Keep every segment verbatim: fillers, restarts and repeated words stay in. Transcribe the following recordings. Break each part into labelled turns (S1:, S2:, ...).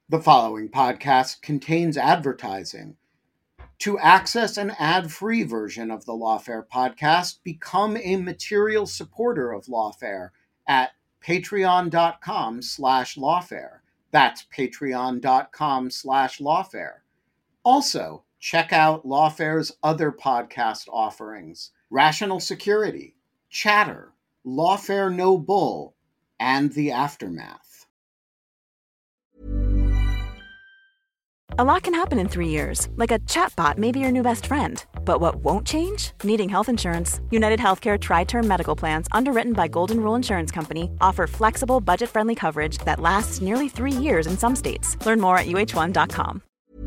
S1: The following podcast contains advertising. To access an ad-free version of the Lawfare podcast, become a material supporter of Lawfare at patreon.com slash lawfare. That's patreon.com slash lawfare. Also, check out Lawfare's other podcast offerings: Rational Security, Chatter, Lawfare No Bull, and The Aftermath.
S2: A lot can happen in three years, like a chatbot may be your new best friend. But what won't change? Needing health insurance. United Healthcare Tri-Term Medical Plans, underwritten by Golden Rule Insurance Company, offer flexible, budget-friendly coverage that lasts nearly three years in some states. Learn more at U H one dot com.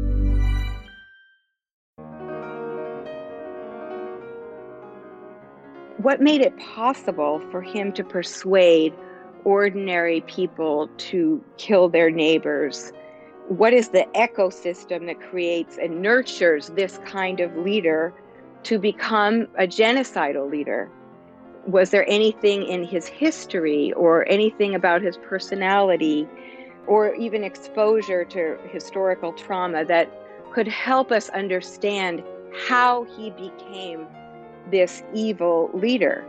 S3: What made it possible for him to persuade ordinary people to kill their neighbors? What is the ecosystem that creates and nurtures this kind of leader to become a genocidal leader? Was there anything in his history or anything about his personality or even exposure to historical trauma that could help us understand how he became this evil leader?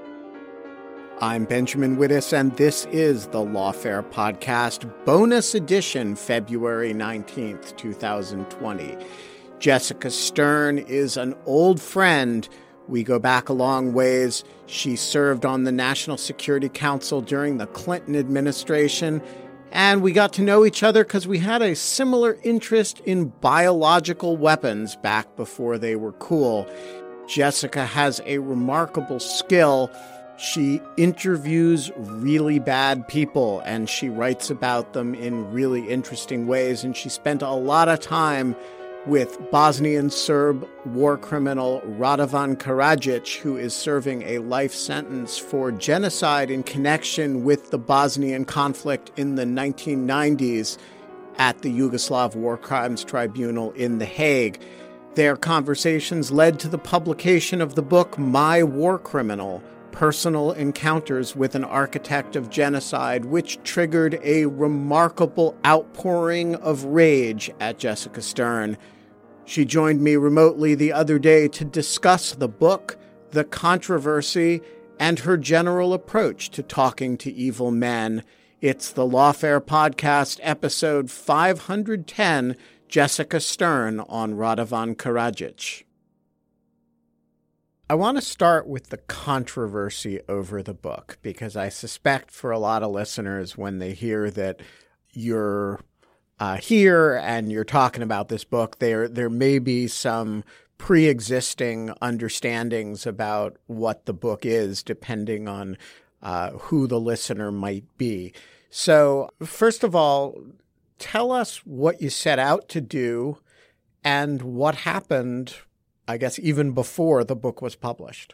S1: I'm Benjamin Wittes, and this is the Lawfare Podcast, bonus edition, February nineteenth, twenty twenty. Jessica Stern is an old friend. We go back a long ways. She served on the National Security Council during the Clinton administration, and we got to know each other because we had a similar interest in biological weapons back before they were cool. Jessica has a remarkable skill. She interviews really bad people, and she writes about them in really interesting ways, and she spent a lot of time with Bosnian Serb war criminal Radovan Karadzic, who is serving a life sentence for genocide in connection with the Bosnian conflict in the nineteen nineties at the Yugoslav War Crimes Tribunal in The Hague. Their conversations led to the publication of the book My War Criminal: Personal Encounters with an Architect of Genocide, which triggered a remarkable outpouring of rage at Jessica Stern. She joined me remotely the other day to discuss the book, the controversy, and her general approach to talking to evil men. It's the Lawfare Podcast, episode five hundred ten, Jessica Stern on Radovan Karadzic. I want to start with the controversy over the book, because I suspect for a lot of listeners, when they hear that you're uh, here and you're talking about this book, there there may be some pre-existing understandings about what the book is, depending on uh, who the listener might be. So, first of all, tell us what you set out to do and what happened, I guess, even before the book was published.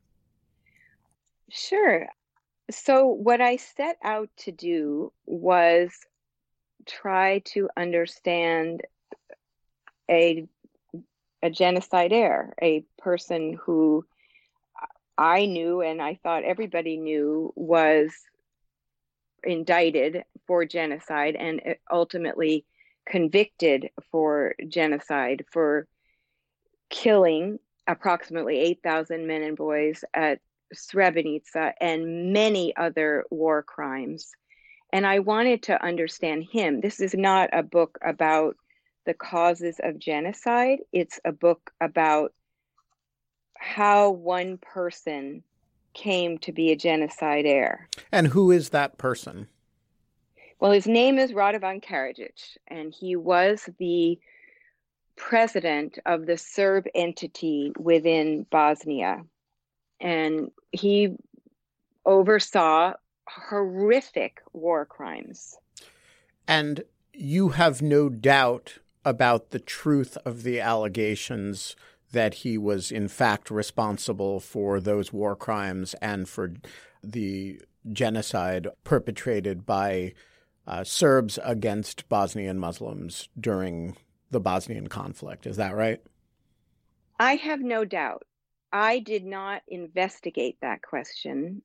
S3: Sure. So what I set out to do was try to understand a a genocidaire, a person who I knew and I thought everybody knew was indicted for genocide and ultimately convicted for genocide, for killing approximately eight thousand men and boys at Srebrenica and many other war crimes. And I wanted to understand him. This is not a book about the causes of genocide. It's a book about how one person came to be a genocidaire.
S1: And who is that person?
S3: Well, his name is Radovan Karadzic, and he was the president of the Serb entity within Bosnia. And he oversaw horrific war crimes.
S1: And you have no doubt about the truth of the allegations that he was in fact responsible for those war crimes and for the genocide perpetrated by uh, Serbs against Bosnian Muslims during the Bosnian conflict. Is that right?
S3: I have no doubt. I did not investigate that question.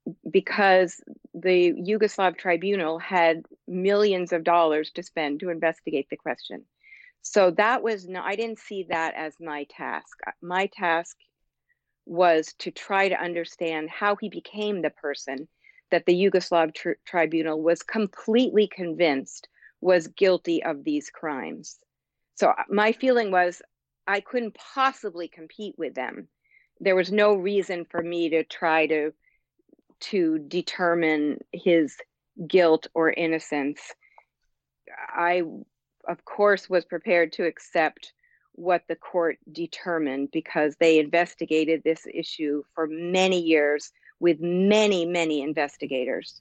S3: because the Yugoslav tribunal had millions of dollars to spend to investigate the question. So that was no, I didn't see that as my task. My task was to try to understand how he became the person that the Yugoslav tri- tribunal was completely convinced was guilty of these crimes. So my feeling was I couldn't possibly compete with them. There was no reason for me to try to to determine his guilt or innocence. I, of course, was prepared to accept what the court determined because they investigated this issue for many years with many, many investigators.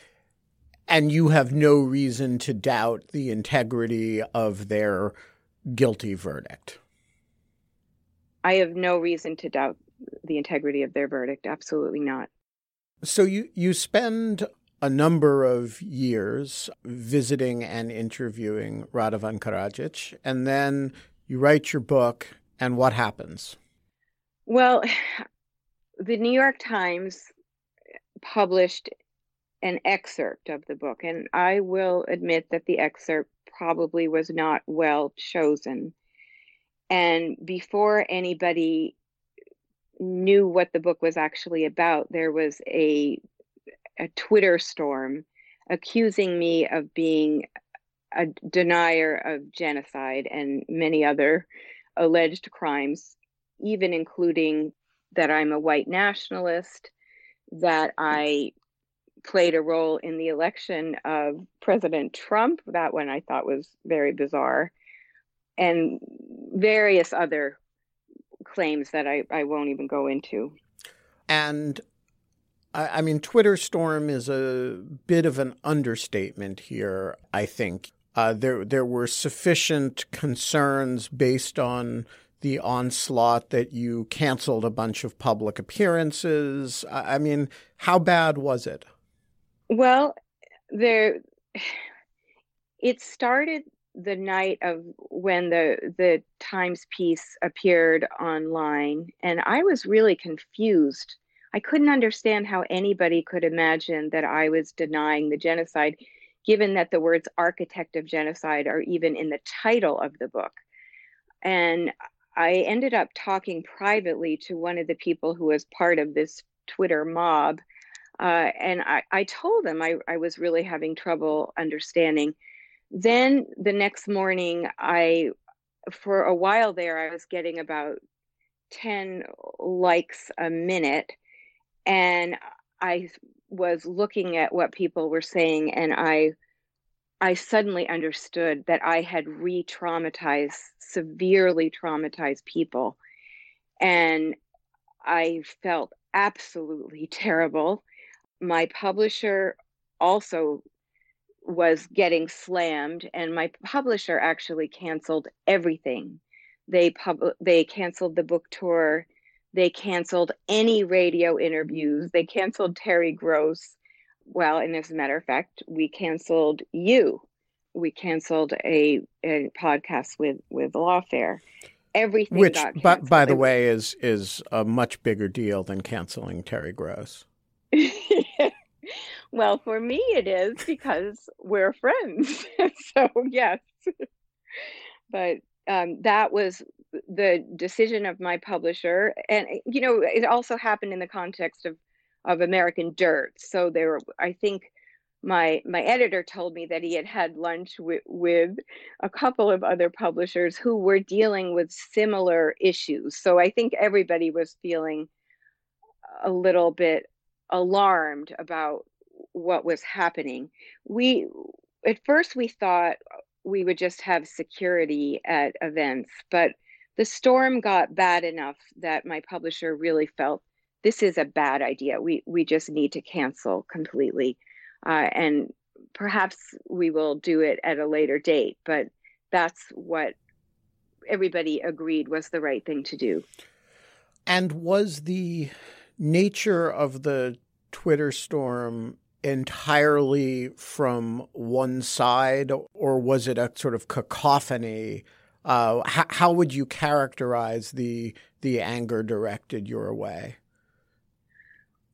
S1: And you have no reason to doubt the integrity of their guilty verdict?
S3: I have no reason to doubt the integrity of their verdict. Absolutely not.
S1: So you, you spend a number of years visiting and interviewing Radovan Karadzic, and then you write your book, and what happens?
S3: Well, the New York Times published an excerpt of the book, and I will admit that the excerpt probably was not well chosen. And before anybody knew what the book was actually about, there was a a Twitter storm accusing me of being a denier of genocide and many other alleged crimes, even including that I'm a white nationalist, that I played a role in the election of President Trump. That one I thought was very bizarre, and various other claims that I, I won't even go into.
S1: And I, I mean, Twitter storm is a bit of an understatement here, I think. Uh, there, there were sufficient concerns based on the onslaught that you canceled a bunch of public appearances. I, I mean, how bad was it?
S3: Well, there, it started the night of when the the Times piece appeared online, and I was really confused. I couldn't understand how anybody could imagine that I was denying the genocide, given that the words architect of genocide are even in the title of the book. And I ended up talking privately to one of the people who was part of this Twitter mob. Uh, and I, I told them I, I was really having trouble understanding. Then the next morning, I, for a while there, I was getting about ten likes a minute. And I was looking at what people were saying, and I I suddenly understood that I had re-traumatized, severely traumatized people. And I felt absolutely terrible. My publisher also was getting slammed, and my publisher actually canceled everything. They pub- they canceled the book tour. They canceled any radio interviews. They canceled Terry Gross. Well, and as a matter of fact, we canceled you. We canceled a, a podcast with, with Lawfare. Everything
S1: Which,
S3: got canceled.
S1: Which, by the way, is is a much bigger deal than canceling Terry Gross.
S3: Well, for me it is, because we're friends. So, yes. But um, that was the decision of my publisher. And, you know, it also happened in the context of, of American Dirt. So there, I think my my editor told me that he had had lunch with, with a couple of other publishers who were dealing with similar issues. So I think everybody was feeling a little bit alarmed about what was happening. We, at first we thought we would just have security at events, but the storm got bad enough that my publisher really felt this is a bad idea. We we just need to cancel completely. Uh, and perhaps we will do it at a later date, but that's what everybody agreed was the right thing to do.
S1: And was the nature of the Twitter storm entirely from one side, or was it a sort of cacophony? Uh, how, how would you characterize the the anger directed your way?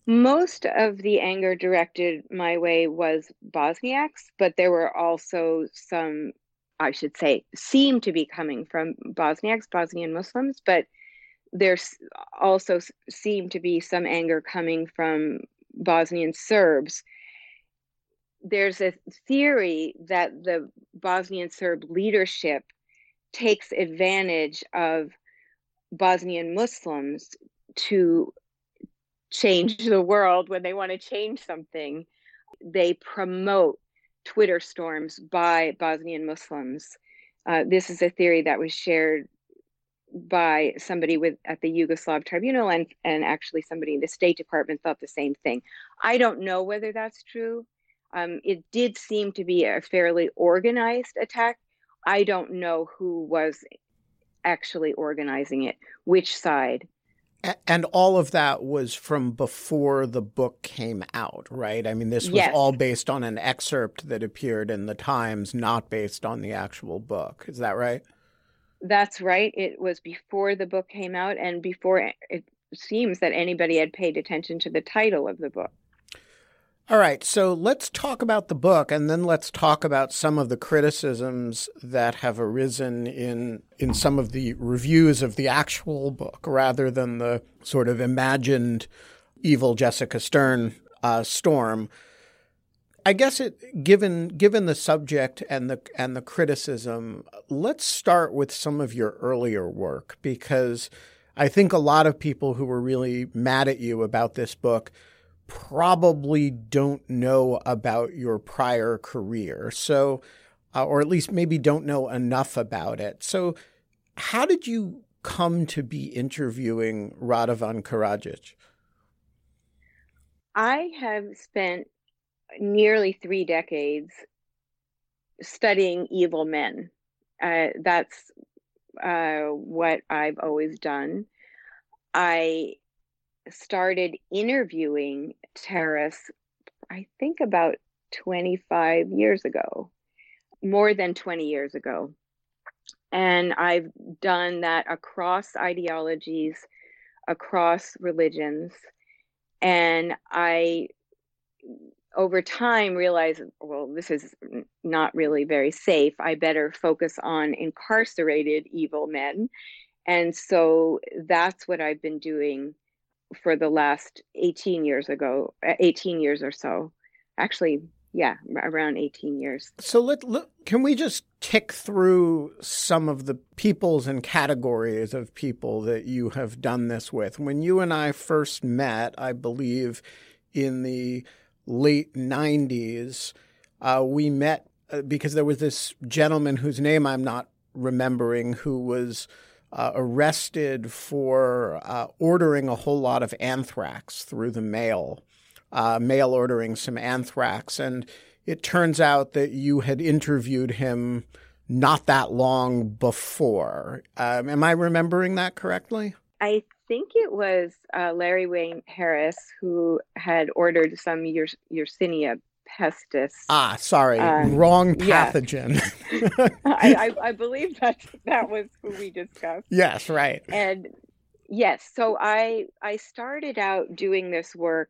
S3: Most of the anger directed my way was Bosniaks, but there were also some, I should say, seemed to be coming from Bosniaks, Bosnian Muslims, but there's also seemed to be some anger coming from Bosnian Serbs. There's a theory that the Bosnian Serb leadership takes advantage of Bosnian Muslims to change the world when they want to change something. They promote Twitter storms by Bosnian Muslims. Uh, this is a theory that was shared by somebody with at the Yugoslav Tribunal, and, and actually somebody in the State Department thought the same thing. I don't know whether that's true. Um, it did seem to be a fairly organized attack. I don't know who was actually organizing it, which side.
S1: And all of that was from before the book came out, right? I mean, this was
S3: Yes.
S1: all based on an excerpt that appeared in the Times, not based on the actual book. Is that right?
S3: That's right. It was before the book came out and before it seems that anybody had paid attention to the title of the book.
S1: All right, so let's talk about the book, and then let's talk about some of the criticisms that have arisen in in some of the reviews of the actual book, rather than the sort of imagined evil Jessica Stern uh, storm. I guess it given given the subject and the and the criticism, let's start with some of your earlier work, because I think a lot of people who were really mad at you about this book probably don't know about your prior career. So, uh, or at least maybe don't know enough about it. So how did you come to be interviewing Radovan Karadzic?
S3: I have spent nearly three decades studying evil men. Uh, that's uh, what I've always done. I started interviewing terrorists, I think about twenty-five years ago, more than twenty years ago. And I've done that across ideologies, across religions. And I, over time, realized, well, this is not really very safe. I better focus on incarcerated evil men. And so that's what I've been doing for the last eighteen years ago, eighteen years or so. Actually, yeah, around eighteen years.
S1: So let, let can we just tick through some of the peoples and categories of people that you have done this with? When you and I first met, I believe in the late nineties, uh, we met uh, because there was this gentleman whose name I'm not remembering who was Uh, arrested for uh, ordering a whole lot of anthrax through the mail, uh, mail ordering some anthrax. And it turns out that you had interviewed him not that long before. Um, am I remembering that correctly?
S3: I think it was uh, Larry Wayne Harris who had ordered some Yers- Yersinia pestis.
S1: Ah, sorry,
S3: Um,
S1: wrong
S3: yeah.
S1: pathogen.
S3: I, I, I believe that that was who we discussed.
S1: Yes, right.
S3: And yes, so I I started out doing this work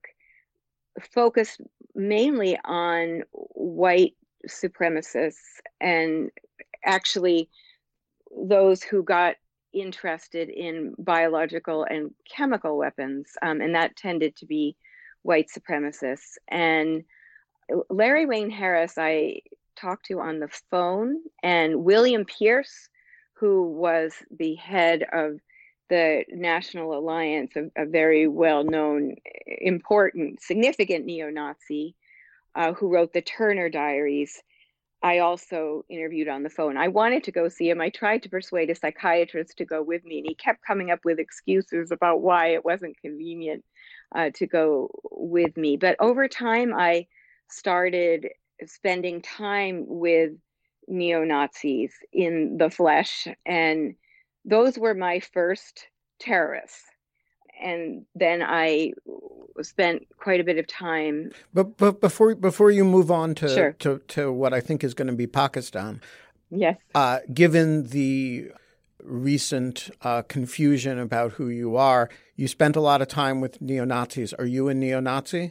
S3: focused mainly on white supremacists and actually those who got interested in biological and chemical weapons, um, and that tended to be white supremacists. And Larry Wayne Harris, I talked to on the phone, and William Pierce, who was the head of the National Alliance, a, a very well-known, important, significant neo-Nazi, uh, who wrote the Turner Diaries, I also interviewed on the phone. I wanted to go see him. I tried to persuade a psychiatrist to go with me, and he kept coming up with excuses about why it wasn't convenient uh, to go with me. But over time, I started spending time with neo-Nazis in the flesh, and those were my first terrorists. And then I spent quite a bit of time.
S1: But but before before you move on to
S3: Sure.
S1: to, to what I think is going to be Pakistan,
S3: Yes.
S1: uh, given the recent uh, confusion about who you are. You spent a lot of time with neo-Nazis. Are you a neo-Nazi?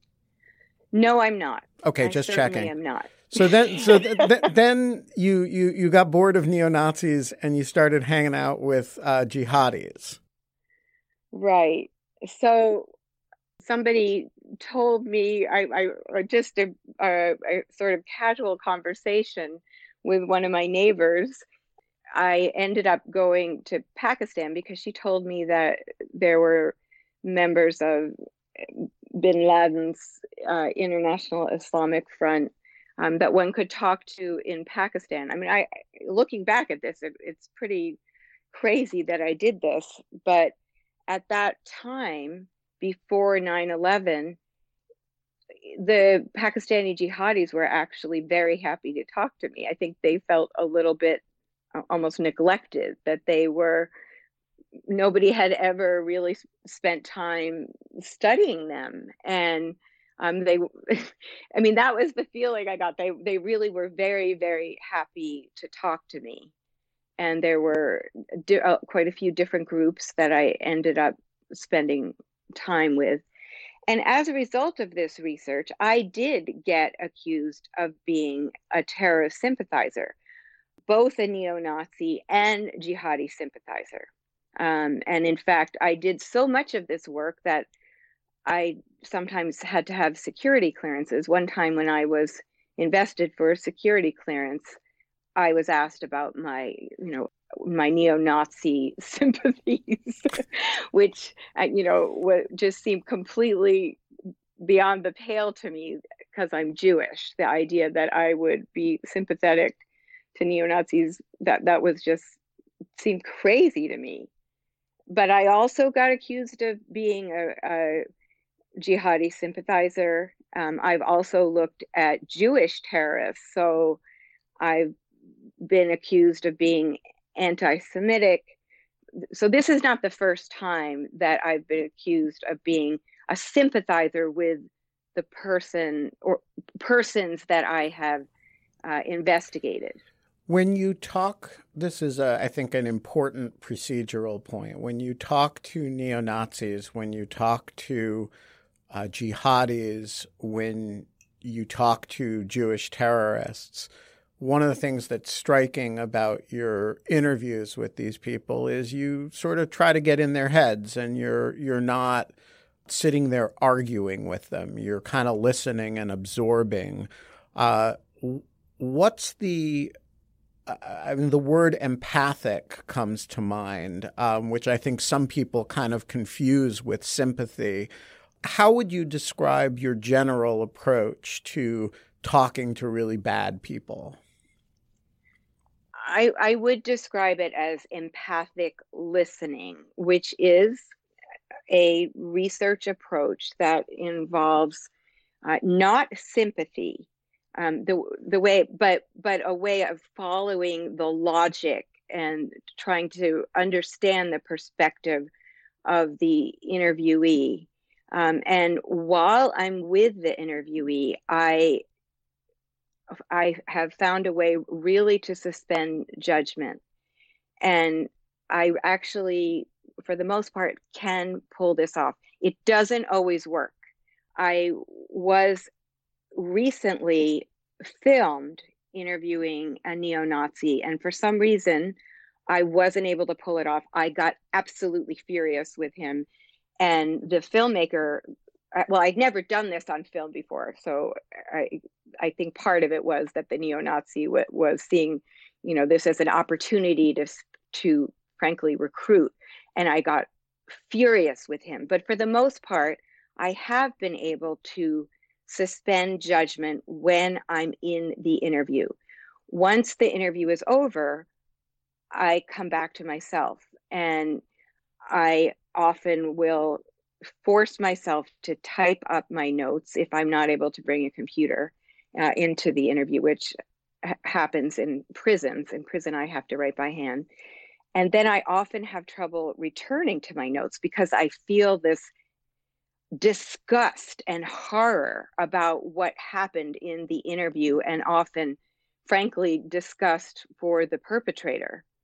S3: No, I'm not.
S1: Okay,
S3: I
S1: just
S3: certainly
S1: checking.
S3: am not.
S1: So then, so th- th- then you, you you got bored of neo-Nazis and you started hanging out with uh, jihadis.
S3: Right. So somebody told me, I, I just a, a, a sort of casual conversation with one of my neighbors. I ended up going to Pakistan because she told me that there were members of bin Laden's uh, International Islamic Front um, that one could talk to in Pakistan. I mean, I looking back at this, it, it's pretty crazy that I did this, but at that time, before nine eleven, the Pakistani jihadis were actually very happy to talk to me. I think they felt a little bit almost neglected, that they were, nobody had ever really spent time studying them. And um, they, I mean, that was the feeling I got. They, they really were very, very happy to talk to me. And there were di- uh, quite a few different groups that I ended up spending time with. And as a result of this research, I did get accused of being a terrorist sympathizer, both a neo-Nazi and jihadi sympathizer. Um, and in fact, I did so much of this work that I sometimes had to have security clearances. One time when I was invested for a security clearance, I was asked about my, you know, my neo-Nazi sympathies, which, you know, just seemed completely beyond the pale to me because I'm Jewish. The idea that I would be sympathetic to neo-Nazis, that, that was just seemed crazy to me. But I also got accused of being a, a jihadi sympathizer. Um, I've also looked at Jewish terrorists. So I've been accused of being anti-Semitic. So this is not the first time that I've been accused of being a sympathizer with the person or persons that I have uh, investigated.
S1: When you talk, this is, a, I think, an important procedural point. When you talk to neo-Nazis, when you talk to uh, jihadis, when you talk to Jewish terrorists, one of the things that's striking about your interviews with these people is you sort of try to get in their heads, and you're you're not sitting there arguing with them. You're kind of listening and absorbing. Uh, what's the I mean, the word empathic comes to mind, um, which I think some people kind of confuse with sympathy. How would you describe your general approach to talking to really bad people?
S3: I, I would describe it as empathic listening, which is a research approach that involves uh, not sympathy, um, the the way, but but a way of following the logic and trying to understand the perspective of the interviewee. Um, and while I'm with the interviewee, I I have found a way really to suspend judgment. And I actually, for the most part, can pull this off. It doesn't always work. I was recently filmed interviewing a neo-Nazi, and for some reason, I wasn't able to pull it off. I got absolutely furious with him. And the filmmaker, well, I'd never done this on film before, so I, I think part of it was that the neo-Nazi w- was seeing, you know, this as an opportunity to, to frankly recruit, and I got furious with him. But for the most part, I have been able to suspend judgment when I'm in the interview. Once the interview is over, I come back to myself, and I often will force myself to type up my notes if I'm not able to bring a computer uh, into the interview, which ha- happens in prisons. In prison, I have to write by hand. And then I often have trouble returning to my notes because I feel this disgust and horror about what happened in the interview, and often, frankly, disgust for the perpetrator.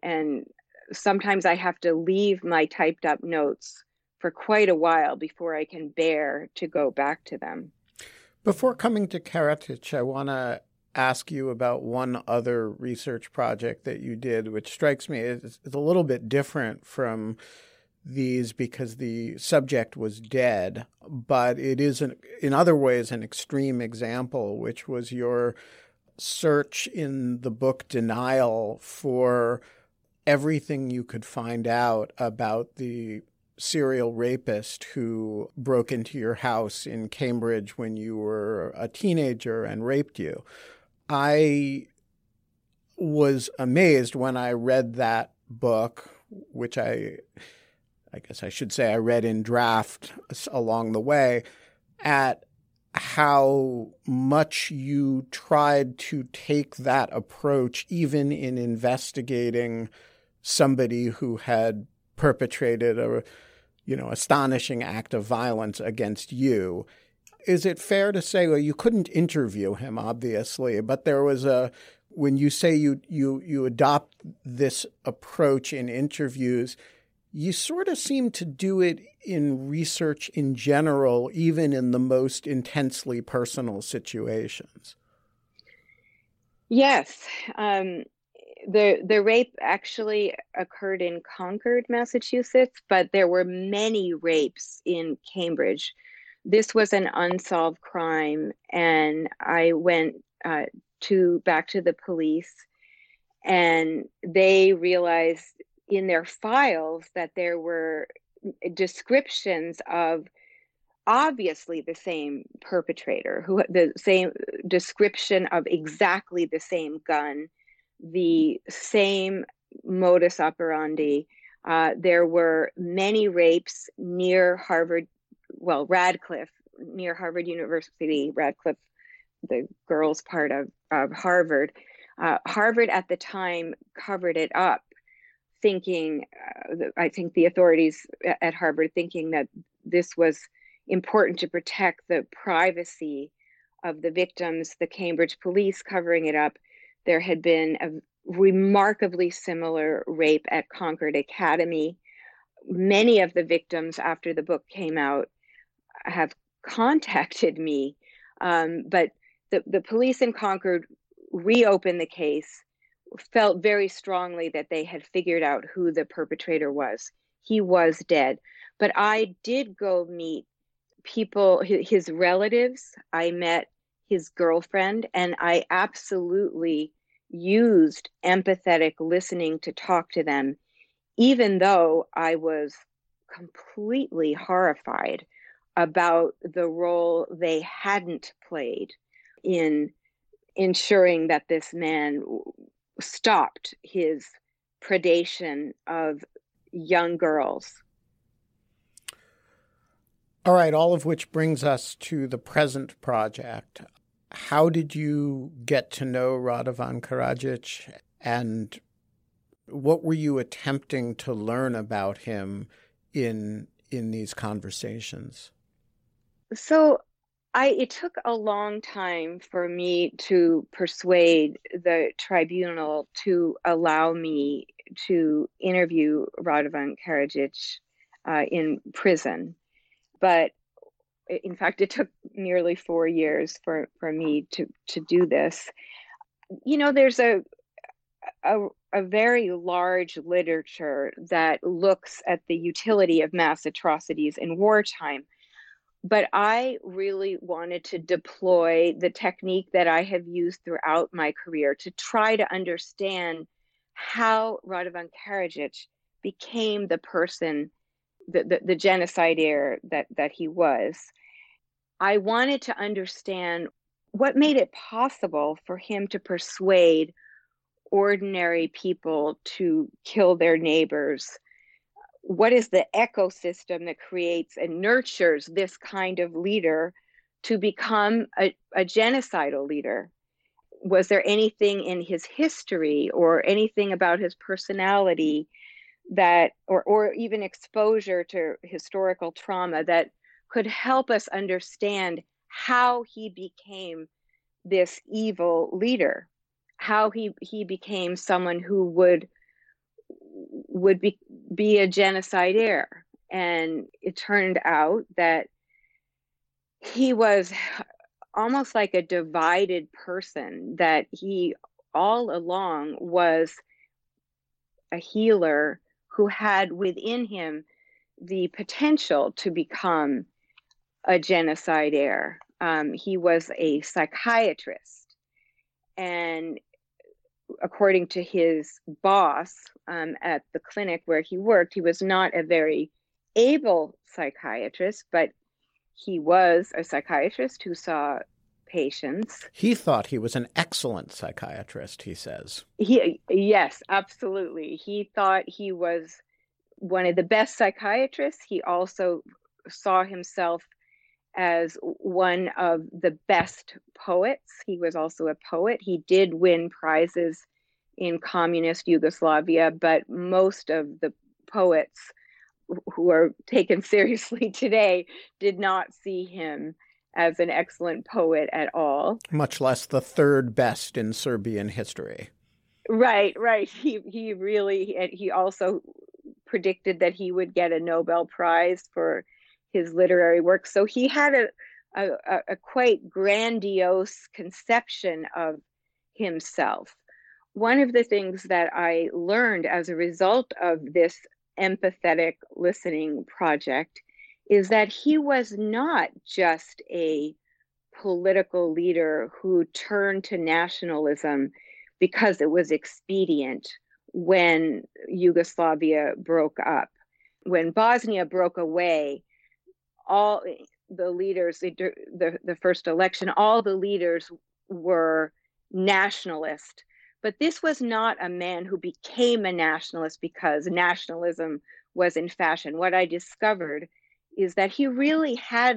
S3: and sometimes I have to leave my typed up notes for quite a while before I can bear to go back to them.
S1: Before coming to Karadzic, I want to ask you about one other research project that you did, which strikes me as a little bit different from these because the subject was dead, but it is, an, in other ways, an extreme example, which was your search in the book Denial for everything you could find out about the serial rapist who broke into your house in Cambridge when you were a teenager and raped you. I was amazed when I read that book, which I, I guess I should say I read in draft along the way, at how much you tried to take that approach even in investigating somebody who had perpetrated a, you know, astonishing act of violence against you. Is it fair to say, well, you couldn't interview him, obviously, but there was a, when you say you you you adopt this approach in interviews, you sort of seem to do it in research in general, even in the most intensely personal situations.
S3: Yes. Um, the the rape actually occurred in Concord, Massachusetts, but there were many rapes in Cambridge. This was an unsolved crime, and I went uh, to back to the police, and they realized in their files that there were descriptions of obviously the same perpetrator, who the same description of exactly the same gun, the same modus operandi. Uh, there were many rapes near Harvard, well, Radcliffe, near Harvard University, Radcliffe, the girls' part of, of Harvard. Uh, Harvard at the time covered it up, thinking, uh, I think the authorities at Harvard thinking that this was important to protect the privacy of the victims, the Cambridge police covering it up. There had been a remarkably similar rape at Concord Academy. Many of the victims, after the book came out, have contacted me, um, but the, the police in Concord reopened the case, felt very strongly that they had figured out who the perpetrator was. He was dead. But I did go meet people, his relatives. I met his girlfriend, and I absolutely used empathetic listening to talk to them, even though I was completely horrified about the role they hadn't played in ensuring that this man stopped his predation of young girls.
S1: All right, all of which brings us to the present project. How did you get to know Radovan Karadzic, and what were you attempting to learn about him in in these conversations?
S3: So I it took a long time for me to persuade the tribunal to allow me to interview Radovan Karadzic uh, in prison. But in fact, it took nearly four years for, for me to, to do this. You know, there's a, a a very large literature that looks at the utility of mass atrocities in wartime. But I really wanted to deploy the technique that I have used throughout my career to try to understand how Radovan Karadzic became the person, the, the, the genocidaire that, that he was. I wanted to understand what made it possible for him to persuade ordinary people to kill their neighbors. What is the ecosystem that creates and nurtures this kind of leader to become a, a genocidal leader? Was there anything in his history or anything about his personality that, or, or even exposure to historical trauma that could help us understand how he became this evil leader, how he, he became someone who would would be, be a genocidaire. And it turned out that he was almost like a divided person, that he all along was a healer who had within him the potential to become a genocidaire. Um, he was a psychiatrist, and according to his boss um, at the clinic where he worked, he was not a very able psychiatrist, but he was a psychiatrist who saw patients.
S1: He thought he was an excellent psychiatrist, he says.
S3: He, yes, absolutely. He thought he was one of the best psychiatrists. He also saw himself as one of the best poets. He was also a poet. He did win prizes in communist Yugoslavia, but most of the poets who are taken seriously today did not see him as an excellent poet at all.
S1: Much less the third best in Serbian history.
S3: Right, right. He he really, he also predicted that he would get a Nobel Prize for his literary work. So he had a, a, a quite grandiose conception of himself. One of the things that I learned as a result of this empathetic listening project is that he was not just a political leader who turned to nationalism because it was expedient when Yugoslavia broke up. When Bosnia broke away, all the leaders, the, the first election, all the leaders were nationalist. But this was not a man who became a nationalist because nationalism was in fashion. What I discovered is that he really had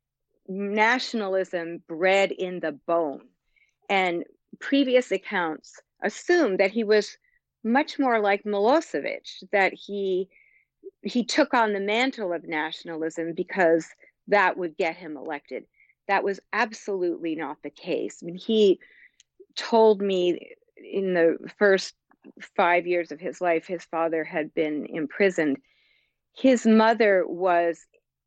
S3: nationalism bred in the bone. And previous accounts assumed that he was much more like Milosevic, that he he took on the mantle of nationalism because that would get him elected. That was absolutely not the case. I mean, he told me in the first five years of his life, his father had been imprisoned. His mother was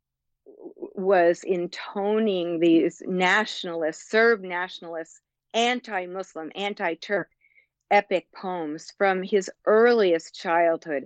S3: was intoning these nationalist, Serb nationalist, anti-Muslim, anti-Turk epic poems from his earliest childhood.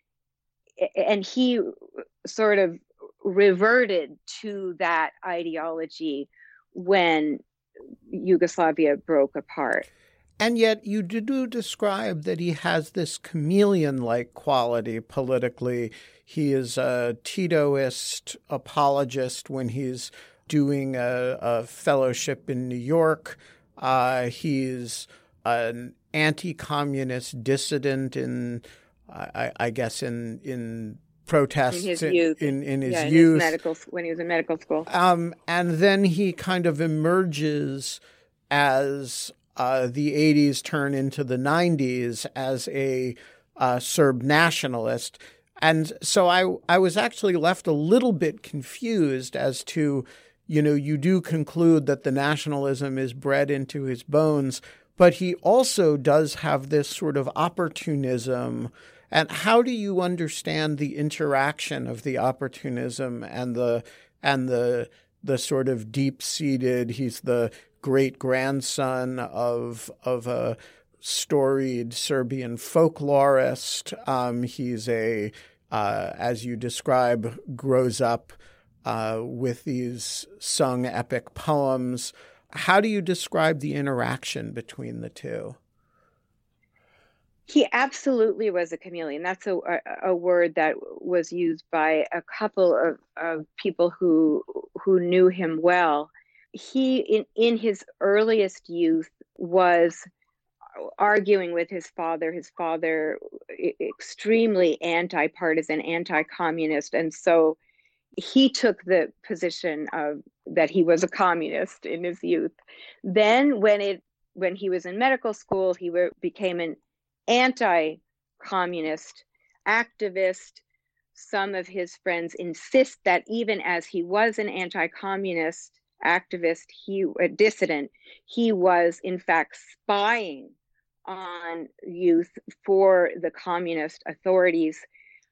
S3: And he sort of reverted to that ideology when Yugoslavia broke apart.
S1: And yet you do describe that he has this chameleon-like quality politically. He is a Titoist apologist when he's doing a, a fellowship in New York. Uh, he's an anti-communist dissident in, I, I guess, in in protests
S3: in his youth.
S1: In, in his
S3: yeah, in
S1: youth.
S3: His medical, when he was in medical school.
S1: Um, and then he kind of emerges as uh, the eighties turn into the nineties as a uh, Serb nationalist. And so I, I was actually left a little bit confused as to, you know, you do conclude that the nationalism is bred into his bones, but he also does have this sort of opportunism. And how do you understand the interaction of the opportunism and the and the the sort of deep-seated, he's the great-grandson of of a storied Serbian folklorist. Um, he's a, uh, as you describe, grows up uh, with these sung epic poems. How do you describe the interaction between the two?
S3: He absolutely was a chameleon. That's a, a, a word that was used by a couple of, of people who who knew him well. He, in, in his earliest youth, was arguing with his father. His father, extremely anti-partisan, anti-communist, and so he took the position of that he was a communist in his youth. Then, when it when he was in medical school, he were, became an anti-communist activist. Some of his friends insist that even as he was an anti-communist activist, he a dissident, he was in fact spying on youth for the communist authorities.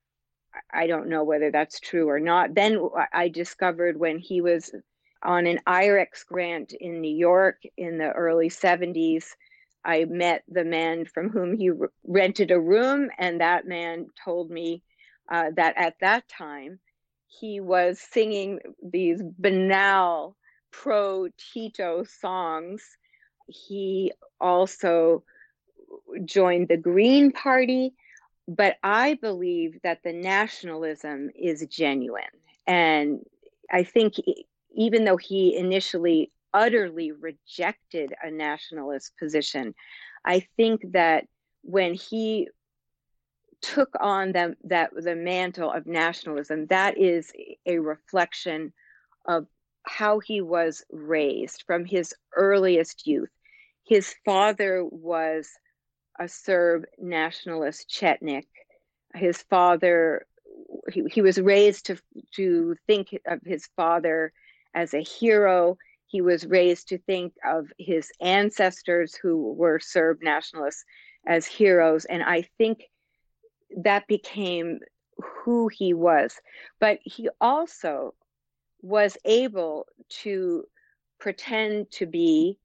S3: I don't know whether that's true or not. Then I discovered when he was on an I R E X grant in New York in the early seventies, I met the man from whom he r- rented a room, and that man told me uh, that at that time he was singing these banal pro-Tito songs. He also joined the Green Party, but I believe that the nationalism is genuine. And I think even though he initially utterly rejected a nationalist position, I think that when he took on the, that, the mantle of nationalism, that is a reflection of how he was raised from his earliest youth. His father was a Serb nationalist Chetnik. His father, he, he was raised to, to think of his father as a hero. He was raised to think of his ancestors who were Serb nationalists as heroes. And I think that became who he was. But he also was able to pretend to be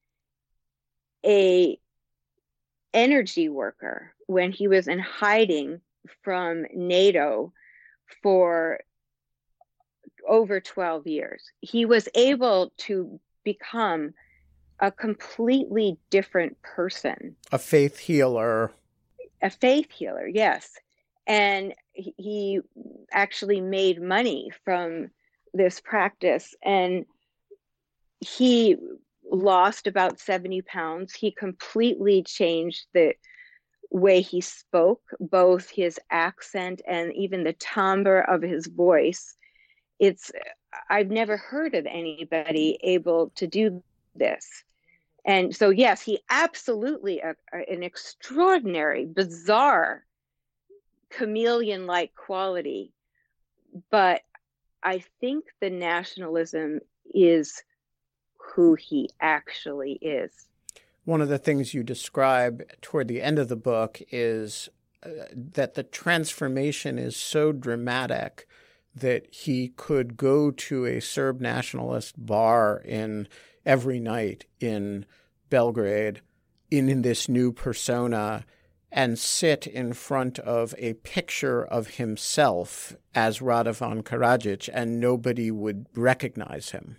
S3: a energy worker when he was in hiding from NATO for over twelve years. He was able to become a completely different person.
S1: A faith healer.
S3: A faith healer, yes. And he actually made money from this practice. And he lost about seventy pounds. He completely changed the way he spoke, both his accent and even the timbre of his voice. It's, I've never heard of anybody able to do this. And so, yes, he absolutely a, an extraordinary, bizarre, chameleon-like quality. But I think the nationalism is who he actually is.
S1: One of the things you describe toward the end of the book is uh, that the transformation is so dramatic that he could go to a Serb nationalist bar in every night in Belgrade in, in this new persona and sit in front of a picture of himself as Radovan Karadzic, and nobody would recognize him.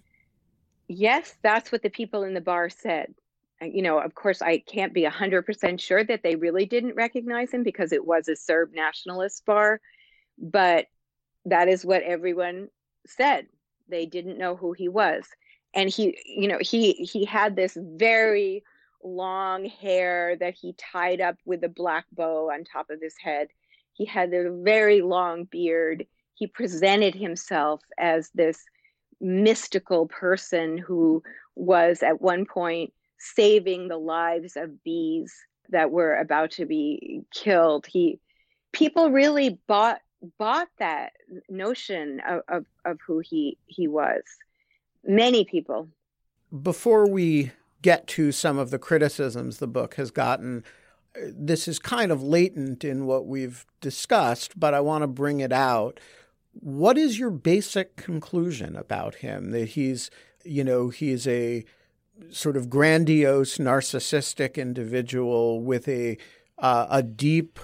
S3: Yes, that's what the people in the bar said. You know, of course, I can't be one hundred percent sure that they really didn't recognize him because it was a Serb nationalist bar, but that is what everyone said. They didn't know who he was. And he, you know, he he had this very long hair that he tied up with a black bow on top of his head. He had a very long beard. He presented himself as this mystical person who was at one point saving the lives of bees that were about to be killed. He, people really bought bought that notion of, of, of who he he was. Many people.
S1: Before we get to some of the criticisms the book has gotten, this is kind of latent in what we've discussed, but I want to bring it out. What is your basic conclusion about him? That he's, you know, he's a sort of grandiose, narcissistic individual with a uh, a deep,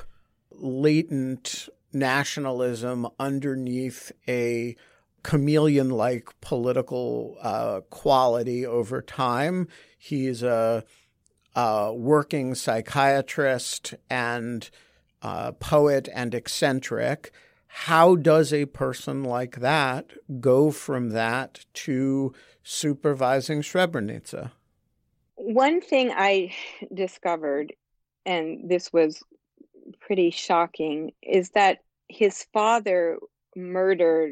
S1: latent nationalism underneath a chameleon-like political uh, quality over time. He's a, a working psychiatrist and uh, poet and eccentric. How does a person like that go from that to supervising Srebrenica?
S3: One thing I discovered, and this was pretty shocking, is that his father murdered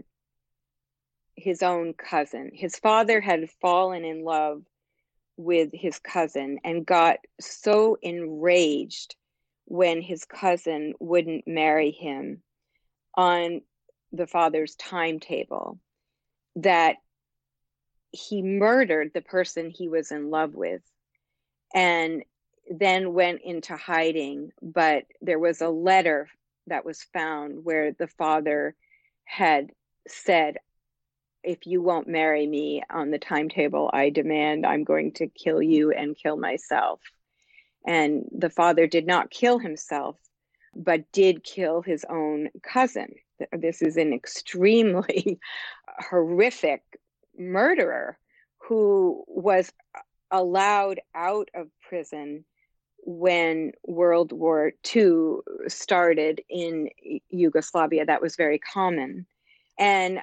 S3: his own cousin. His father had fallen in love with his cousin and got so enraged when his cousin wouldn't marry him on the father's timetable that he murdered the person he was in love with. And then went into hiding. But there was a letter that was found where the father had said, if you won't marry me on the timetable I demand, I'm going to kill you and kill myself. And the father did not kill himself, but did kill his own cousin. This is an extremely horrific murderer who was allowed out of prison when World War Two started in Yugoslavia. That was very common. And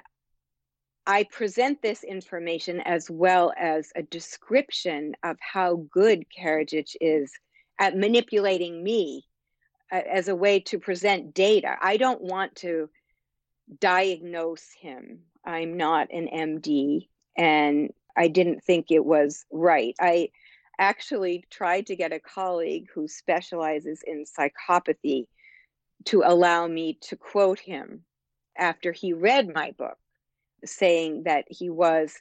S3: I present this information as well as a description of how good Karadzic is at manipulating me uh, as a way to present data. I don't want to diagnose him. I'm not an M D, and I didn't think it was right. I actually tried to get a colleague who specializes in psychopathy to allow me to quote him after he read my book, saying that he was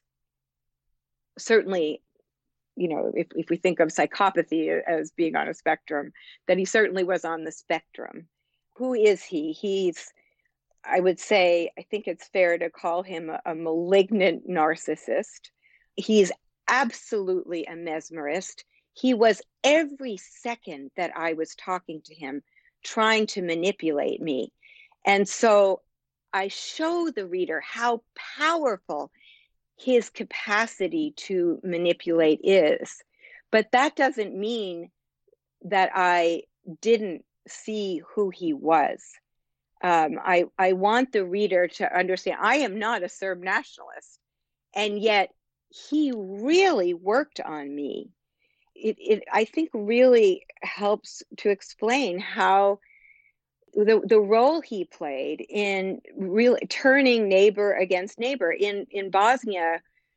S3: certainly, you know, if, if we think of psychopathy as being on a spectrum, that he certainly was on the spectrum. Who is he? He's, I would say, I think it's fair to call him a, a malignant narcissist. He's absolutely a mesmerist. He was every second that I was talking to him trying to manipulate me. And so I show the reader how powerful his capacity to manipulate is. But that doesn't mean that I didn't see who he was. Um, I, I want the reader to understand I am not a Serb nationalist, and yet he really worked on me. It, it I think really helps to explain how the the role he played in really turning neighbor against neighbor. In in Bosnia,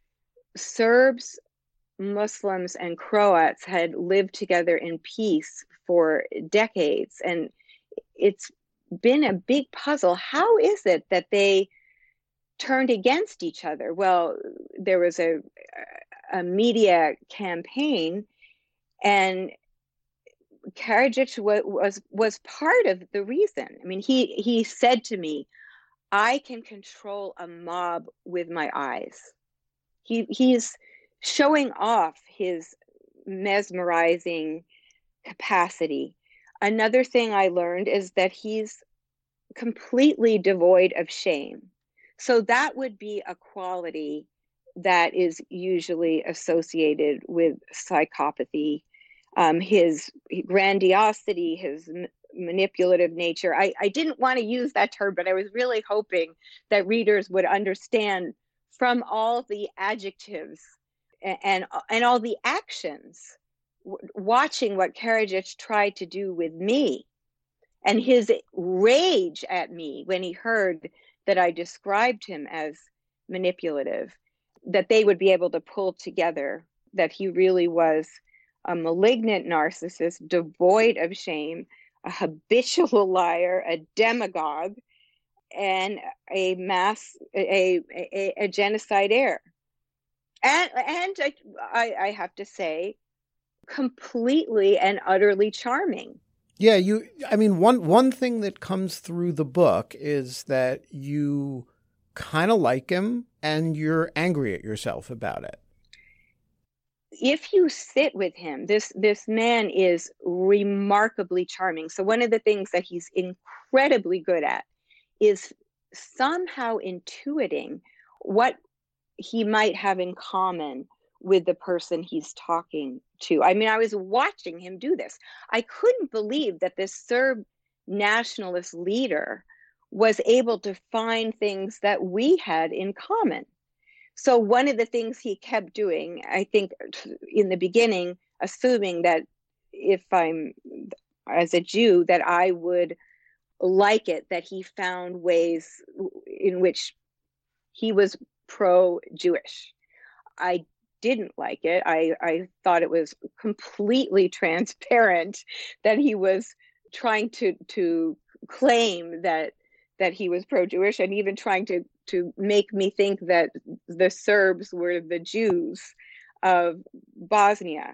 S3: Serbs, Muslims, and Croats had lived together in peace for decades, and it's been a big puzzle. How is it that they turned against each other? Well, there was a a media campaign, and Karadzic was, was was part of the reason. I mean, he he said to me, "I can control a mob with my eyes." He he's showing off his mesmerizing capacity. Another thing I learned is that he's completely devoid of shame. So that would be a quality that is usually associated with psychopathy. Um, his grandiosity, his m- manipulative nature. I, I didn't want to use that term, but I was really hoping that readers would understand from all the adjectives and, and, and all the actions, w- watching what Karadzic tried to do with me and his rage at me when he heard that I described him as manipulative, that they would be able to pull together that he really was a malignant narcissist, devoid of shame, a habitual liar, a demagogue, and a mass, a, a, a genocide heir. And, and I, I have to say, completely and utterly charming.
S1: Yeah, you. I mean, one one thing that comes through the book is that you kind of like him and you're angry at yourself about it.
S3: If you sit with him, this this man is remarkably charming. So one of the things that he's incredibly good at is somehow intuiting what he might have in common with the person he's talking to. I mean, I was watching him do this. I couldn't believe that this Serb nationalist leader was able to find things that we had in common. So one of the things he kept doing, I think in the beginning, assuming that if I'm as a Jew, that I would like it, that he found ways in which he was pro-Jewish. I didn't like it. I, I thought it was completely transparent that he was trying to to claim that that he was pro-Jewish, and even trying to to make me think that the Serbs were the Jews of Bosnia.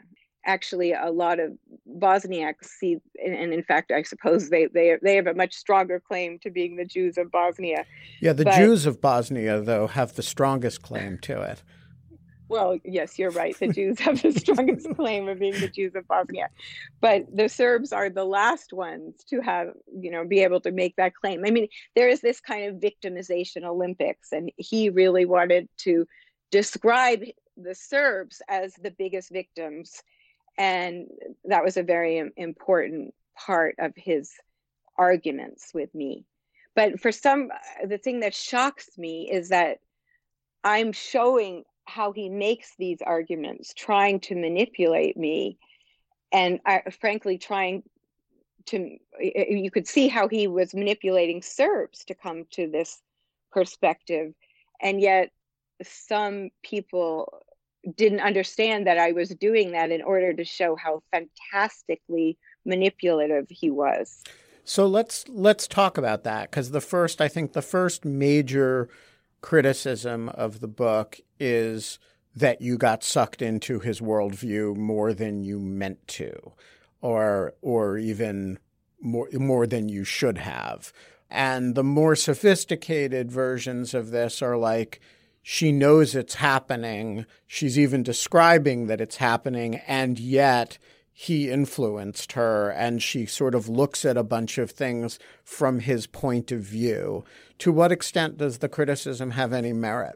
S3: actually a lot of Bosniaks see, and in fact, I suppose they, they, they have a much stronger claim to being the Jews of Bosnia.
S1: Yeah, the
S3: but,
S1: Jews of Bosnia, though, have the strongest claim to it.
S3: Well, yes, you're right. The Jews have the strongest claim of being the Jews of Bosnia. But the Serbs are the last ones to have, you know, be able to make that claim. I mean, there is this kind of victimization Olympics, and he really wanted to describe the Serbs as the biggest victims. And that was a very important part of his arguments with me. But for some, the thing that shocks me is that I'm showing how he makes these arguments, trying to manipulate me, and I, frankly, trying to, you could see how he was manipulating Serbs to come to this perspective. And yet some people didn't understand that I was doing that in order to show how fantastically manipulative he was.
S1: So let's let's talk about that, because the first, I think the first major criticism of the book is that you got sucked into his worldview more than you meant to, or or even more more than you should have. And the more sophisticated versions of this are like, she knows it's happening, she's even describing that it's happening, and yet he influenced her, and she sort of looks at a bunch of things from his point of view. To what extent does the criticism have any merit?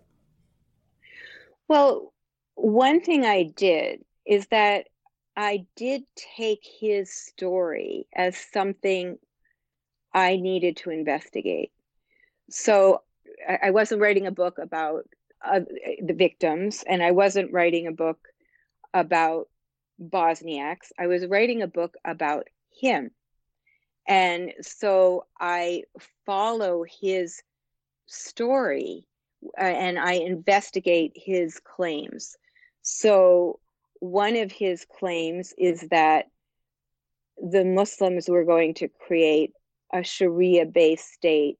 S3: Well, one thing I did is that I did take his story as something I needed to investigate. So I wasn't writing a book about uh, the victims, and I wasn't writing a book about Bosniaks. I was writing a book about him. And so I follow his story uh, and I investigate his claims. So one of his claims is that the Muslims were going to create a Sharia-based state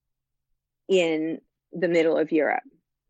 S3: in the middle of Europe.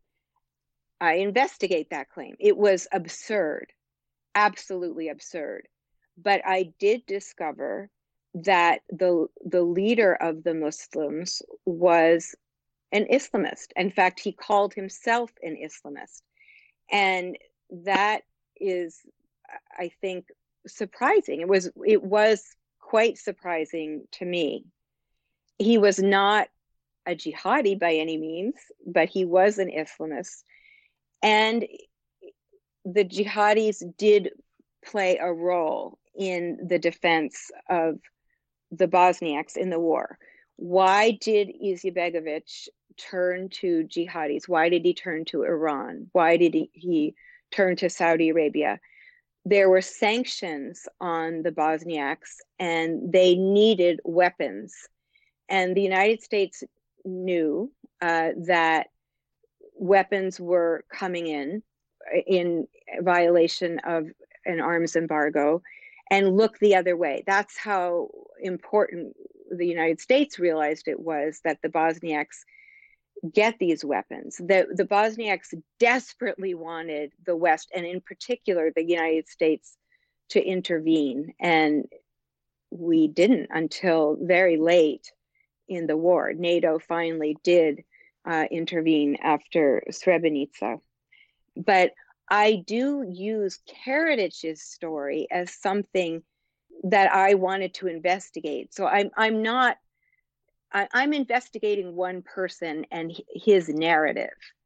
S3: I investigate that claim. It was absurd. Absolutely absurd. But I did discover that the the leader of the Muslims was an Islamist. In fact, he called himself an Islamist. And that is, I think, surprising. It was it was quite surprising to me. He was not a jihadi by any means, but he was an Islamist. And the jihadis did play a role in the defense of the Bosniaks in the war. Why did Izetbegovic turn to jihadis? Why did he turn to Iran? Why did he, he turn to Saudi Arabia? There were sanctions on the Bosniaks, and they needed weapons. And the United States knew uh, that weapons were coming in in violation of an arms embargo, and look the other way. That's how important the United States realized it was that the Bosniaks get these weapons. The, the Bosniaks desperately wanted the West, and in particular the United States, to intervene. And we didn't until very late in the war. NATO finally did uh, intervene after Srebrenica. But I do use Karadic's story as something that I wanted to investigate. So I'm I'm not I, I'm investigating one person and his narrative,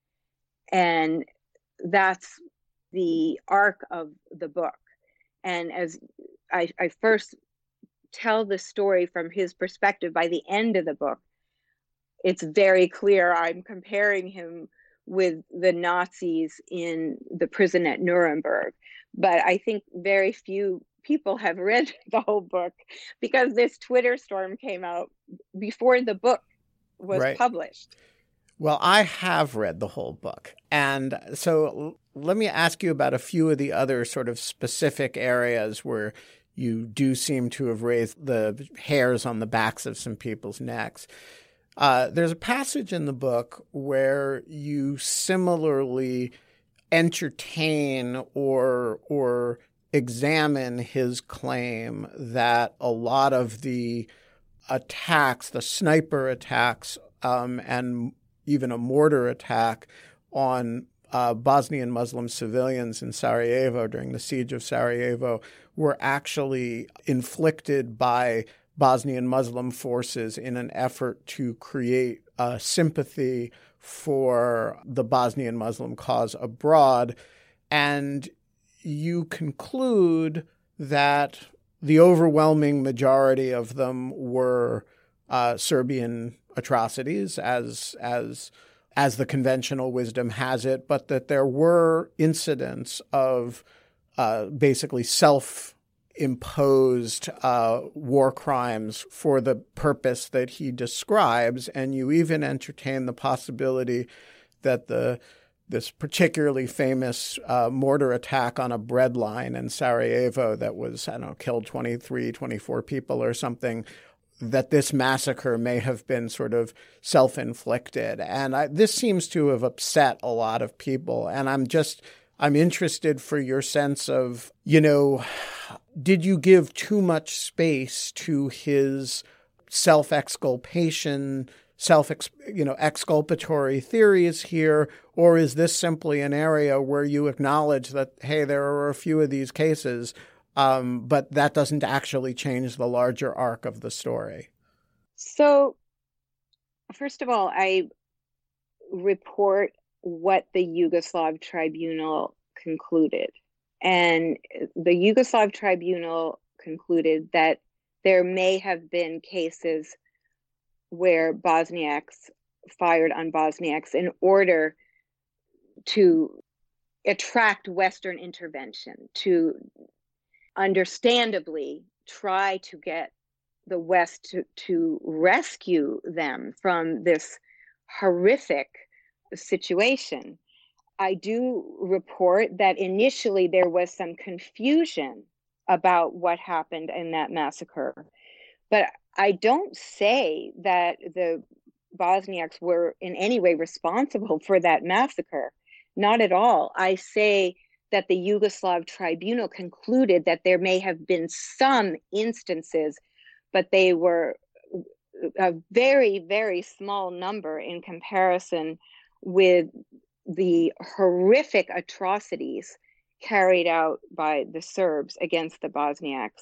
S3: and that's the arc of the book. And as I, I first tell the story from his perspective, by the end of the book, it's very clear I'm comparing him with the Nazis in the prison at Nuremberg. But I think very few people have read the whole book because this Twitter storm came out before the book was right. published.
S1: Well, I have read the whole book. And so let me ask you about a few of the other sort of specific areas where you do seem to have raised the hairs on the backs of some people's necks. Uh, there's a passage in the book where you similarly entertain or or examine his claim that a lot of the attacks, the sniper attacks, um, and even a mortar attack on uh, Bosnian Muslim civilians in Sarajevo during the siege of Sarajevo were actually inflicted by Bosnian Muslim forces in an effort to create uh, sympathy for the Bosnian Muslim cause abroad. And you conclude that the overwhelming majority of them were uh, Serbian atrocities, as as as the conventional wisdom has it, but that there were incidents of uh, basically self-imposed uh, war crimes for the purpose that he describes, and you even entertain the possibility that the this particularly famous uh, mortar attack on a bread line in Sarajevo that was, I don't know, killed twenty-three, twenty-four people or something, that this massacre may have been sort of self-inflicted. And I, this seems to have upset a lot of people. And I'm just, I'm interested for your sense of, you know, did you give too much space to his self-exculpation, self, you know, exculpatory theories here, or is this simply an area where you acknowledge that, hey, there are a few of these cases, um, but that doesn't actually change the larger arc of the story?
S3: So, first of all, I report what the Yugoslav Tribunal concluded. And the Yugoslav Tribunal concluded that there may have been cases where Bosniaks fired on Bosniaks in order to attract Western intervention, to understandably try to get the West to, to rescue them from this horrific situation. I do report that initially there was some confusion about what happened in that massacre, but I don't say that the Bosniaks were in any way responsible for that massacre. Not at all. I say that the Yugoslav Tribunal concluded that there may have been some instances, but they were a very, very small number in comparison with the horrific atrocities carried out by the Serbs against the Bosniaks.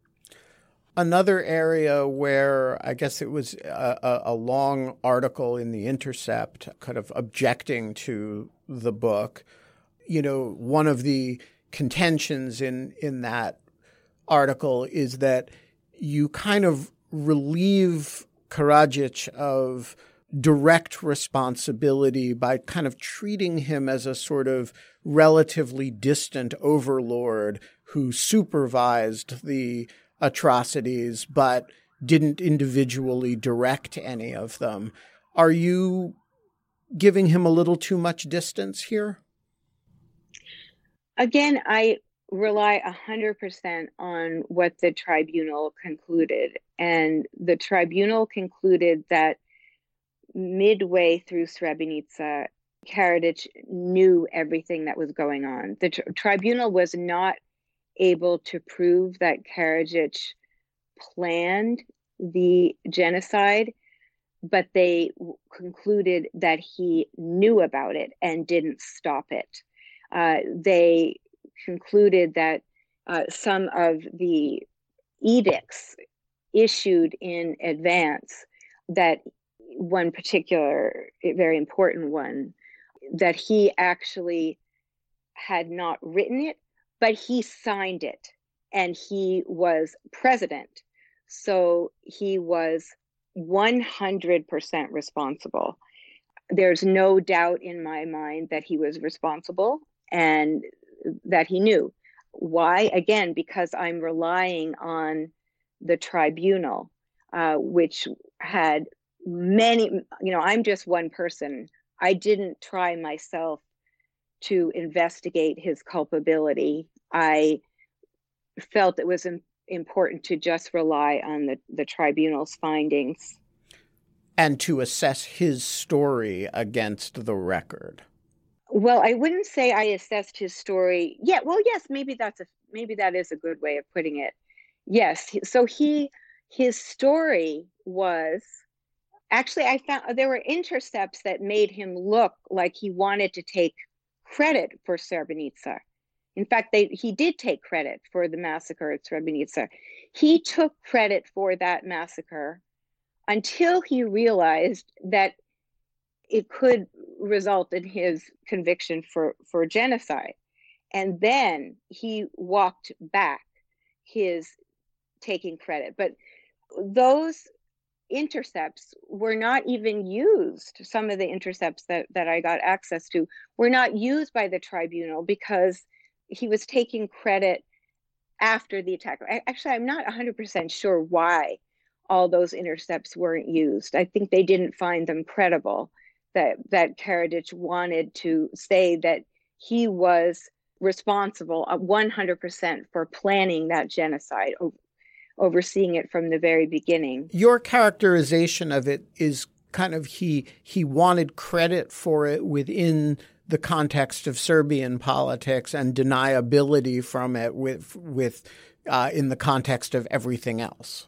S1: Another area where I guess it was a, a long article in The Intercept kind of objecting to the book, you know, one of the contentions in, in that article is that you kind of relieve Karadzic of direct responsibility by kind of treating him as a sort of relatively distant overlord who supervised the atrocities but didn't individually direct any of them. Are you giving him a little too much distance here?
S3: Again, I rely one hundred percent on what the tribunal concluded. And the tribunal concluded that midway through Srebrenica, Karadzic knew everything that was going on. The tr- tribunal was not able to prove that Karadzic planned the genocide, but they w- concluded that he knew about it and didn't stop it. Uh, they concluded that uh, some of the edicts issued in advance, that one particular very important one, that he actually had not written it, but he signed it and he was president. So he was one hundred percent responsible. There's no doubt in my mind that he was responsible and that he knew. Why? Again, because I'm relying on the tribunal, uh, which had many, you know, I'm just one person. I didn't try myself to investigate his culpability. I felt it was im- important to just rely on the, the tribunal's findings.
S1: And to assess his story against the record.
S3: Well, I wouldn't say I assessed his story. Yeah, well, yes, maybe that's a maybe that is a good way of putting it. Yes, so he his story was actually, I found there were intercepts that made him look like he wanted to take credit for Srebrenica. In fact, they, he did take credit for the massacre at Srebrenica. He took credit for that massacre until he realized that it could result in his conviction for, for genocide. And then he walked back his taking credit. But those intercepts were not even used. Some of the intercepts that, that I got access to were not used by the tribunal because he was taking credit after the attack. Actually, I'm not one hundred percent sure why all those intercepts weren't used. I think they didn't find them credible, that, that Karadzic wanted to say that he was responsible one hundred percent for planning that genocide, overseeing it from the very beginning.
S1: Your characterization of it is kind of he he wanted credit for it within the context of Serbian politics and deniability from it with with uh, in the context of everything else.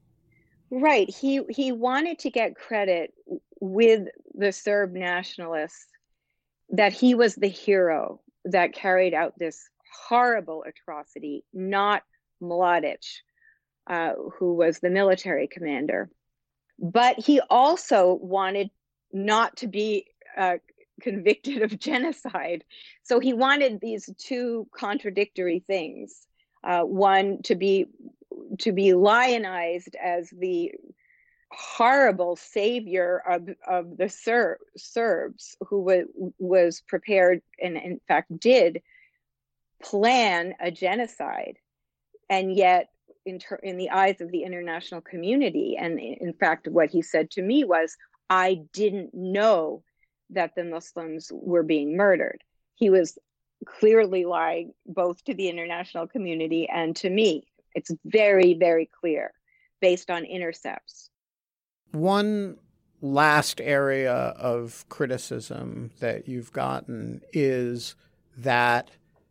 S3: Right. He he wanted to get credit with the Serb nationalists that he was the hero that carried out this horrible atrocity, not Mladic, Uh, who was the military commander. But he also wanted not to be uh, convicted of genocide. So he wanted these two contradictory things. Uh, one, to be to be lionized as the horrible savior of, of the Ser- Serbs, who w- was prepared and in fact did plan a genocide. And yet In, ter- in the eyes of the international community. And in fact, what he said to me was, I didn't know that the Muslims were being murdered. He was clearly lying both to the international community and to me. It's very, very clear based on intercepts.
S1: One last area of criticism that you've gotten is that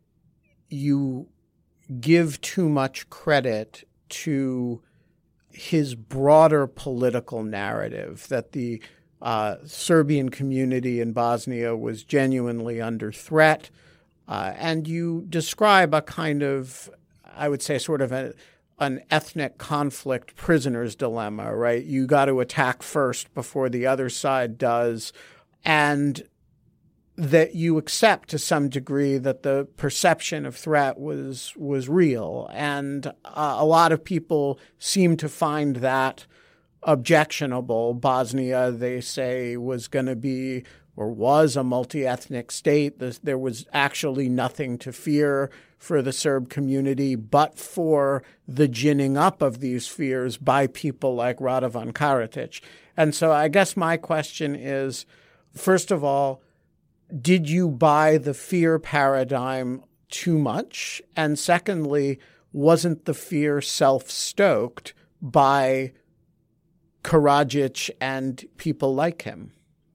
S1: you give too much credit to his broader political narrative, that the uh, Serbian community in Bosnia was genuinely under threat. Uh, and you describe a kind of, I would say, sort of a, an ethnic conflict prisoner's dilemma, right? You got to attack first before the other side does. And that you accept to some degree that the perception of threat was was real. And uh, a lot of people seem to find that objectionable. Bosnia, they say, was going to be or was a multi-ethnic state. There was actually nothing to fear for the Serb community but for the ginning up of these fears by people like Radovan Karadzic. And so I guess my question is, first of all, did you buy the fear paradigm too much? And secondly, wasn't the fear self-stoked by Karadzic and people like him?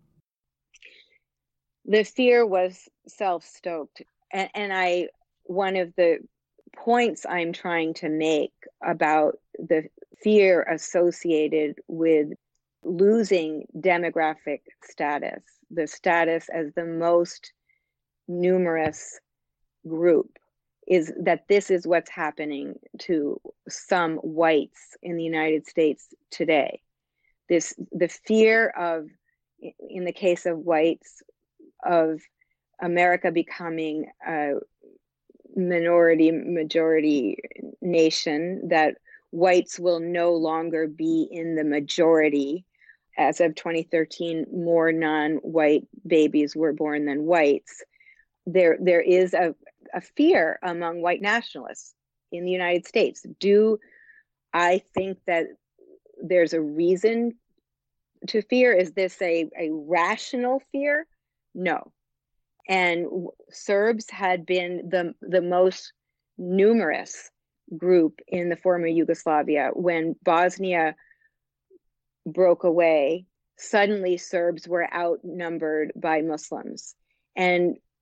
S3: The fear was self-stoked. And, and I, one of the points I'm trying to make about the fear associated with losing demographic status, the status as the most numerous group, is that this is what's happening to some whites in the United States today. This, the fear of, in the case of whites, of America becoming a minority majority nation, that whites will no longer be in the majority. As of twenty thirteen, more non-white babies were born than whites. There, there is a, a fear among white nationalists in the United States. Do I think that there's a reason to fear? Is this a, a rational fear? No. And Serbs had been the, the most numerous group in the former Yugoslavia. When Bosnia broke away, suddenly Serbs were outnumbered by Muslims. And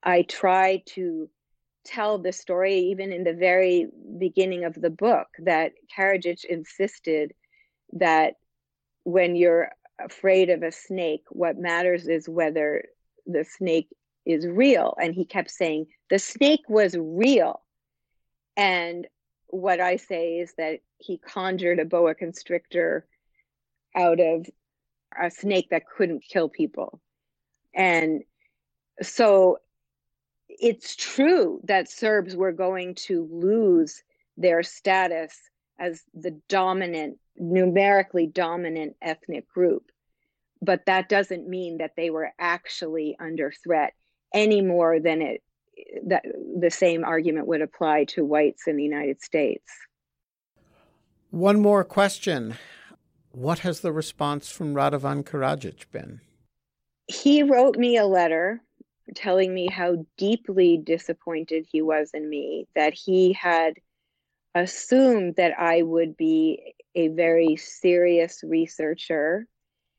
S3: I try to tell the story, even in the very beginning of the book, that Karadzic insisted that when you're afraid of a snake, what matters is whether the snake is real. And he kept saying, the snake was real. And what I say is that he conjured a boa constrictor out of a snake that couldn't kill people. And so it's true that Serbs were going to lose their status as the dominant, numerically dominant ethnic group. But that doesn't mean that they were actually under threat any more than it that the same argument would apply to whites in the United States.
S1: One more question. What has the response from Radovan Karadzic been?
S3: He wrote me a letter telling me how deeply disappointed he was in me, that he had assumed that I would be a very serious researcher,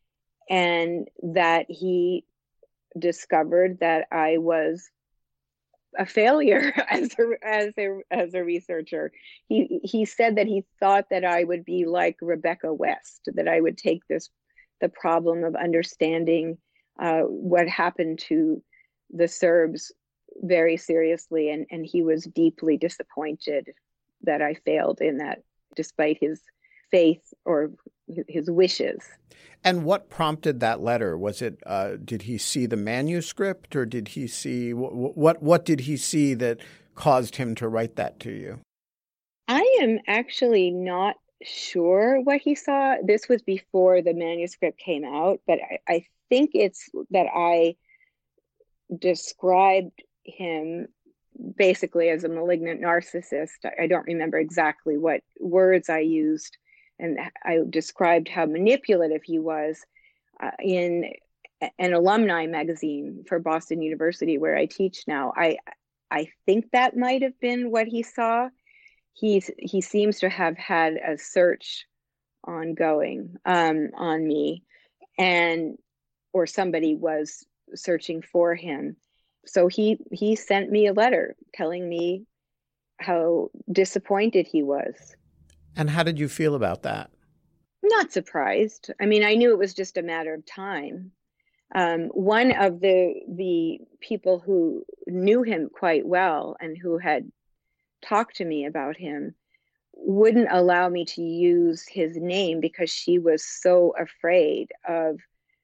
S3: and that he discovered that I was a failure as a, as a, as a researcher. He, he said that he thought that I would be like Rebecca West, that I would take this, the problem of understanding uh, what happened to the Serbs very seriously, and, and he was deeply disappointed that I failed in that, despite his faith or his wishes.
S1: And what prompted that letter? Was it, uh, did he see the manuscript, or did he see, what, what, what did he see that caused him to write that to you?
S3: I am actually not sure what he saw. This was before the manuscript came out, but I, I think it's that I described him basically as a malignant narcissist. I don't remember exactly what words I used, and I described how manipulative he was uh, in an alumni magazine for Boston University, where I teach now. I I think that might have been what he saw. He's he seems to have had a search ongoing um, on me, and or somebody was searching for him. So he he sent me a letter telling me how disappointed he was.
S1: And how did you feel about that?
S3: Not surprised. I mean, I knew it was just a matter of time. Um, one of the the people who knew him quite well and who had talked to me about him wouldn't allow me to use his name because she was so afraid of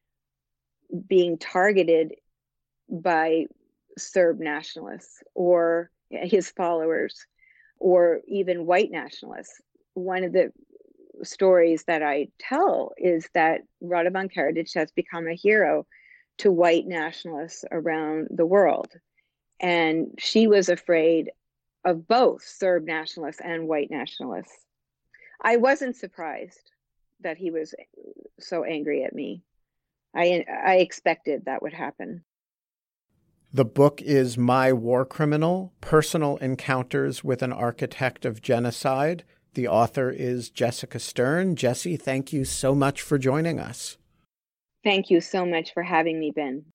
S3: being targeted by Serb nationalists or his followers, or even white nationalists. One of the stories that I tell is that Radovan Karadzic has become a hero to white nationalists around the world. And she was afraid of both Serb nationalists and white nationalists. I wasn't surprised that he was so angry at me. I I expected that would happen.
S1: The book is My War Criminal, Personal Encounters with an Architect of Genocide. The author is Jessica Stern. Jessie, thank you so much for joining us.
S3: Thank you so much for having me, Ben.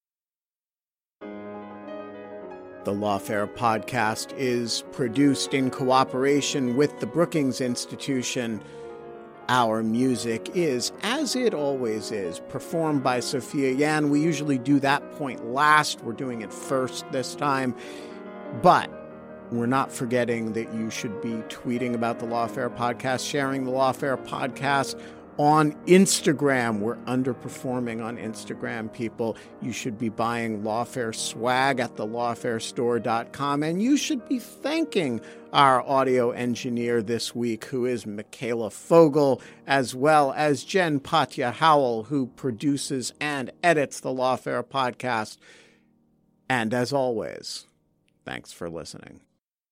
S1: The Lawfare podcast is produced in cooperation with the Brookings Institution. Our music is, as it always is, performed by Sophia Yan. We usually do that point last. We're doing it first this time. But we're not forgetting that you should be tweeting about the Lawfare podcast, sharing the Lawfare podcast on Instagram. We're underperforming on Instagram, people. You should be buying Lawfare swag at the lawfare store dot com, and you should be thanking our audio engineer this week, who is Michaela Fogel, as well as Jen Patja Howell, who produces and edits the Lawfare podcast. And as always, thanks for listening.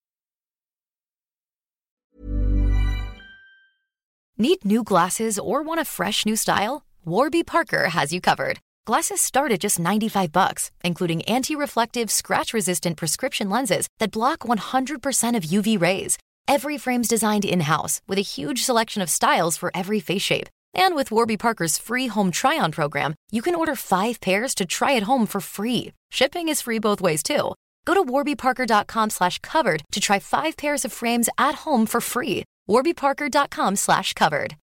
S4: Need new glasses or want a fresh new style? Warby Parker has you covered. Glasses start at just ninety-five bucks, including anti-reflective, scratch-resistant prescription lenses that block one hundred percent of U V rays. Every frame's designed in-house with a huge selection of styles for every face shape. And with Warby Parker's free home try-on program, you can order five pairs to try at home for free. Shipping is free both ways, too. Go to warbyparker.com slash covered to try five pairs of frames at home for free. warbyparker.com slash covered.